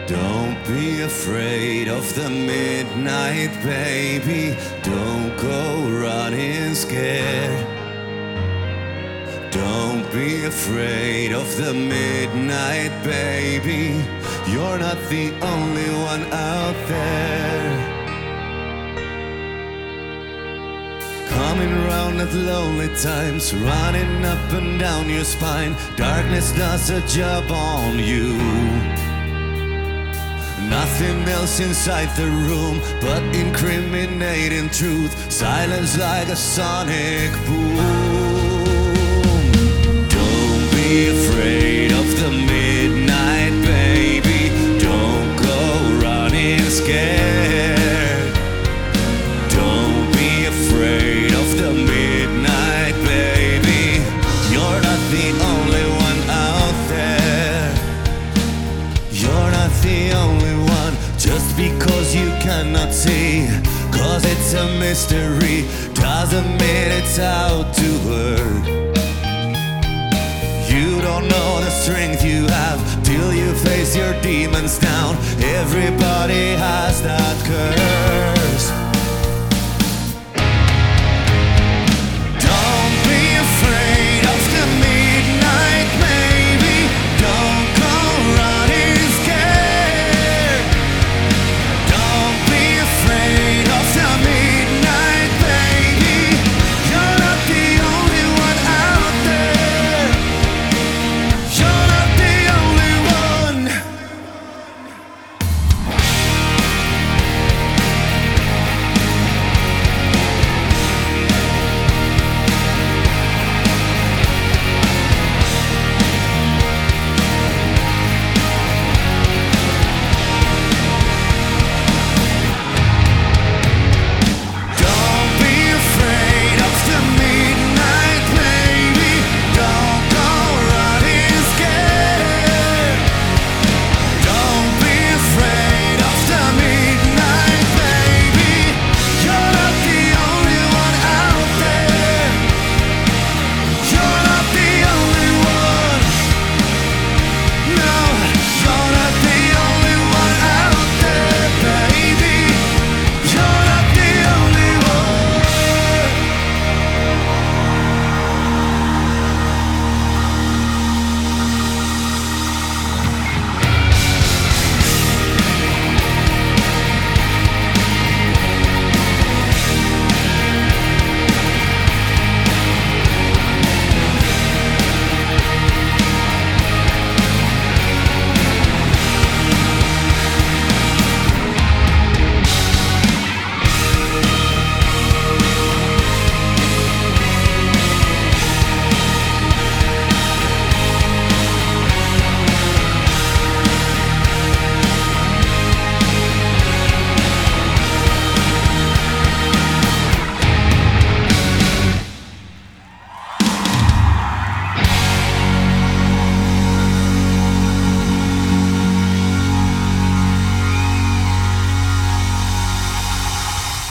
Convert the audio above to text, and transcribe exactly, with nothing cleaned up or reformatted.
Don't be afraid of the midnight, baby. Don't go running scared. Don't be afraid of the midnight, baby. You're not the only one out there. Coming round at lonely times, running up and down your spine. Darkness does a job on you. Nothing else inside the room but incriminating truth. Silence like a sonic boom. Don't be afraid of the midnight, baby. Don't go running scared. Don't be afraid of the midnight, baby. You're not the only one out there. You're not the only one, just because you cannot see. Cause it's a mystery, doesn't mean it's out to hurt. You don't know the strength you have till you face your demons down. Everybody has that curse.